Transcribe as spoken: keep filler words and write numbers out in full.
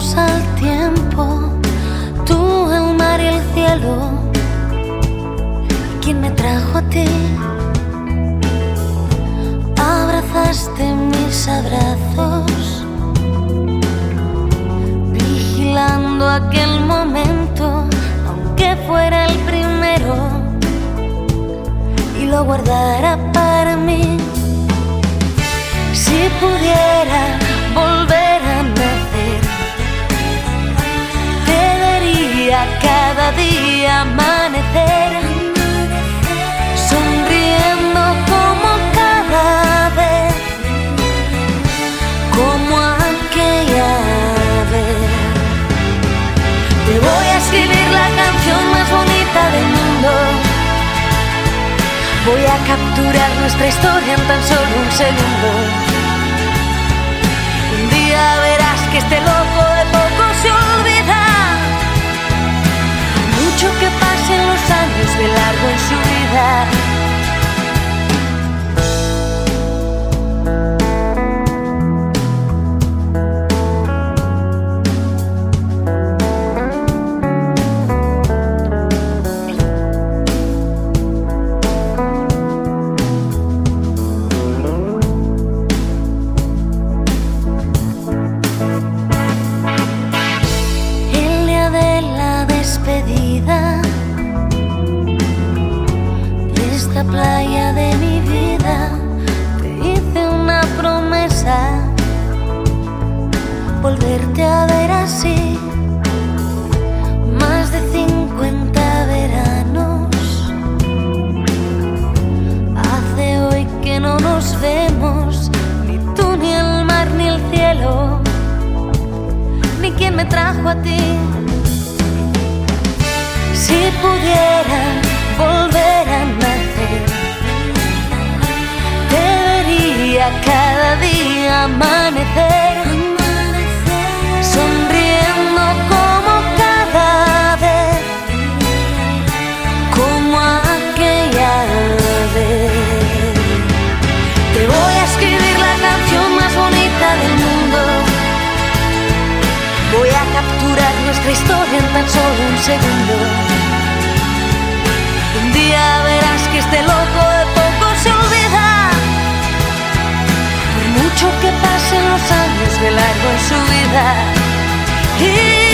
Volvemos al tiempo, tú, el mar y el cielo. ¿Quién me trajo a ti? Abrazaste mis abrazos, vigilando aquel momento, aunque fuera el primero, y lo guardara para mí. Si pudiera volver a nacer, te vería cada día amanecer, sonriendo como cada vez, como aquella vez. Te voy a escribir la canción más bonita del mundo. Voy a capturar nuestra historia en tan solo un segundo. Un día verás que este loco de poco se olvida. Mucho que pasen los años de largo en su vida. De esta playa de mi vida te hice una promesa, volverte a ver así. Más de cincuenta veranos hace hoy que no nos vemos, ni tú, ni el mar, ni el cielo, ni quien me trajo a ti. Si pudiera volver a nacer, te vería cada día amanecer, sonriendo como cada vez, como aquella vez. Te voy a escribir la canción más bonita del mundo. Voy a capturar nuestra historia en tan solo un segundo. Un día verás que este loco de poco se olvida, por mucho que pasen los años de largo en su vida. Y